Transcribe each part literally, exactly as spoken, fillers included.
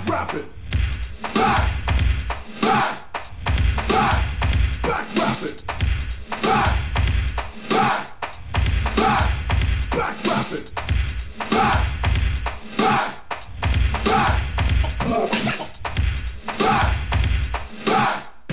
rap it. Back, back, back, back rap it. Back, back, back, back rap it. Back, back, back, back, back,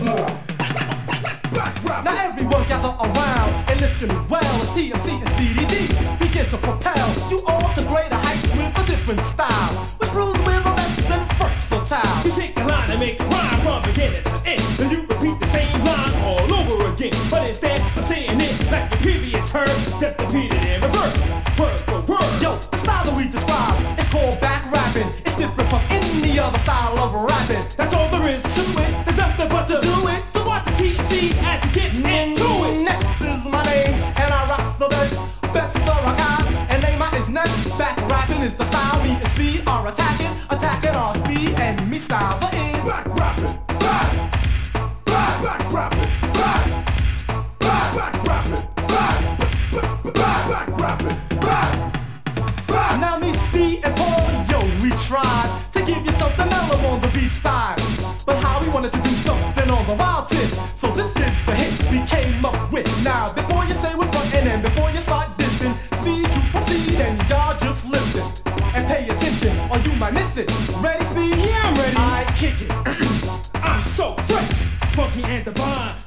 back rap it. Now everyone gather around and listen well as T M C and Speedy D begin to propel you all to greater heights with a different style, which rules with a less than versatile. You take a line and make a rhyme from beginning to end, then you repeat the same line all over again. But instead of saying it like the previous heard, just repeat it in reverse, word for word. Yo, the style that we describe is called back rapping. It's different from any other style of rapping. That's all there is to it. There's nothing but to Do it. So watch the T M C as it gets into it. Ness is my name, and I rock the best, best of I got. And name my is Ness. Back rapping is the style. Me and Speed are attacking, attacking our speed, and me style the is. Back rap it. Back, back, back rap it. Back, back, back rap it. Back, back, back, back rap it. Back, back. Now me, Speed, and Paul, yo, we tried to give you something mellow on the B-side, but how we wanted to do something on the wild tip. So this is the hit we came up with. Now, before you say we're frontin' and before you start dissing, Speed, you proceed and y'all just listen and pay attention, or you might miss it. Ready, Speed? Yeah, I'm ready. I kick it. I'm so fresh, funky and divine.